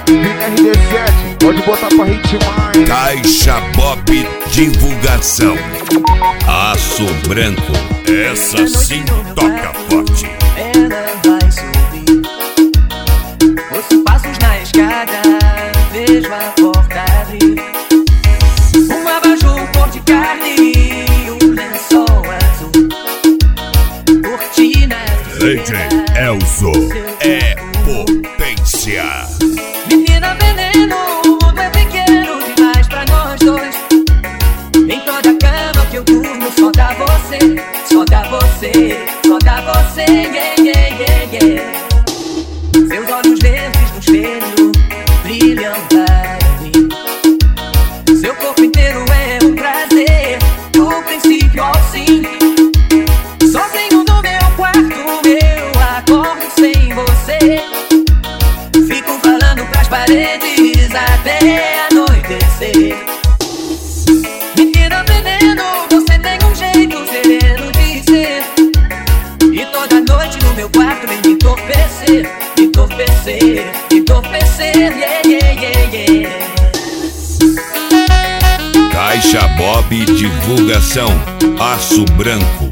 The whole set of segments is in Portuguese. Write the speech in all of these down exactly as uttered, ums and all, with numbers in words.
R D sete, pode botar pra ritmar, hein? Caixa Bob Divulgação. Aço Branco, essa sim toca forte. Ela vai subir, ouço passos na escada, vejo a porta abrir. Um abajur cor de carne e um lençol azul, cortina D J Elzo é potência. Menina veneno, o mundo é pequeno demais pra nós dois. Em toda cama que eu durmo só dá você, só dá você, só dá você, yeah, yeah, yeah, yeah. Seus olhos verdes no espelho brilham para mim. Seu corpo inteiro é um prazer, do princípio ao fim. Sozinho no meu quarto eu acordo sem você. Fico falando pras paredes até anoitecer. Menina veneno, você tem um jeito sereno de ser. E toda noite no meu quarto vem me entorpecer, me entorpecer, me entorpecer, yeah, yeah, yeah, yeah. Caixa Bob Divulgação, Aço Branco.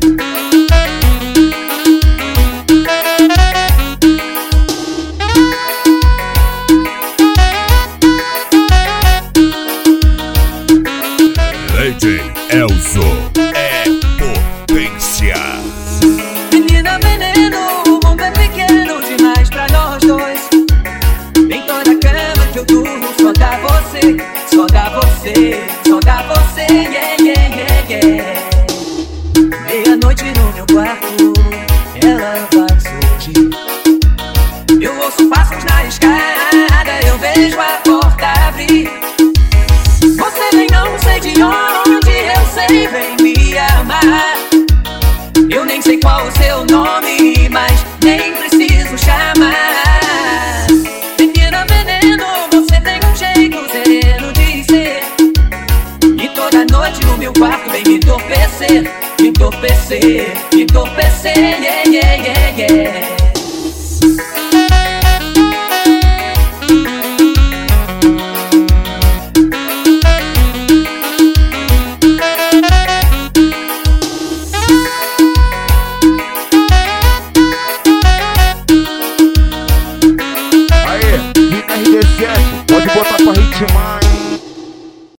D J Elzo é potência. Menina veneno, o mundo é pequeno demais pra nós dois. Em toda cama que eu durmo só dá você, só dá você, só dá você, yeah, yeah, yeah, yeah. Meia-noite no meu quarto, ela vai surgir. Eu ouço passos na escada, eu vejo a porta abrir. Você vem, não sei de onde, eu sei, vem me amar. Eu nem sei qual o seu nome, mas nem preciso chamar. Menina veneno, você tem um jeito sereno de ser. E toda noite no meu quarto vem me entorpecer, me entorpecer, me entorpecer, yeah, yeah, yeah, yeah.